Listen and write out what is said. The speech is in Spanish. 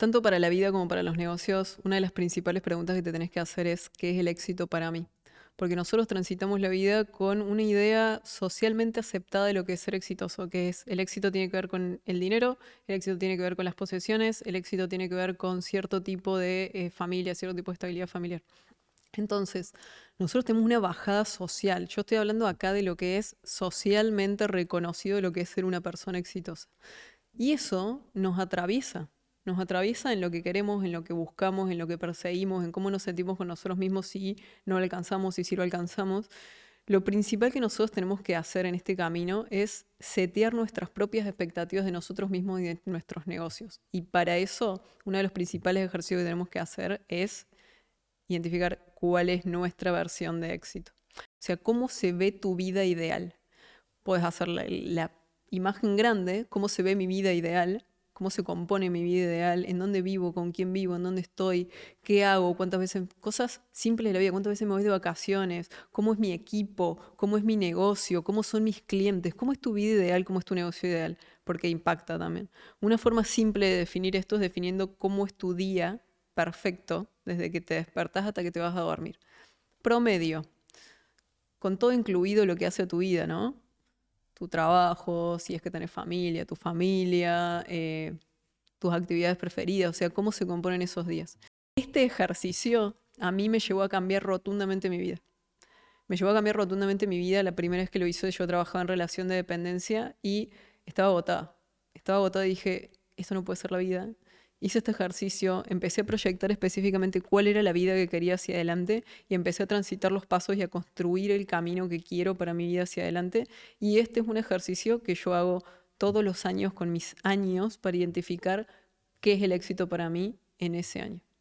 Tanto para la vida como para los negocios, una de las principales preguntas que te tenés que hacer es ¿qué es el éxito para mí? Porque nosotros transitamos la vida con una idea socialmente aceptada de lo que es ser exitoso, que es el éxito tiene que ver con el dinero, el éxito tiene que ver con las posesiones, el éxito tiene que ver con cierto tipo de familia, cierto tipo de estabilidad familiar. Entonces, nosotros tenemos una bajada social. Yo estoy hablando acá de lo que es socialmente reconocido, de lo que es ser una persona exitosa. Y eso nos atraviesa en lo que queremos, en lo que buscamos, en lo que perseguimos, en cómo nos sentimos con nosotros mismos si no lo alcanzamos y si lo alcanzamos. Lo principal que nosotros tenemos que hacer en este camino es setear nuestras propias expectativas de nosotros mismos y de nuestros negocios. Y para eso, uno de los principales ejercicios que tenemos que hacer es identificar cuál es nuestra versión de éxito. O sea, cómo se ve tu vida ideal. Puedes hacer la imagen grande, cómo se ve mi vida ideal, cómo se compone mi vida ideal, en dónde vivo, con quién vivo, en dónde estoy, qué hago, cuántas veces, cosas simples de la vida, cuántas veces me voy de vacaciones, cómo es mi equipo, cómo es mi negocio, cómo son mis clientes, cómo es tu vida ideal, cómo es tu negocio ideal, porque impacta también. Una forma simple de definir esto es definiendo cómo es tu día perfecto desde que te despertás hasta que te vas a dormir. Promedio, con todo incluido lo que hace a tu vida, ¿no? Tu trabajo, si es que tenés familia, tu familia, tus actividades preferidas, o sea, cómo se componen esos días. Este ejercicio a mí me llevó a cambiar rotundamente mi vida. Me llevó a cambiar rotundamente mi vida la primera vez que lo hice. Yo trabajaba en relación de dependencia y estaba agotada. Estaba agotada y dije, esto no puede ser la vida. Hice este ejercicio, empecé a proyectar específicamente cuál era la vida que quería hacia adelante y empecé a transitar los pasos y a construir el camino que quiero para mi vida hacia adelante. Y este es un ejercicio que yo hago todos los años con mis años para identificar qué es el éxito para mí en ese año.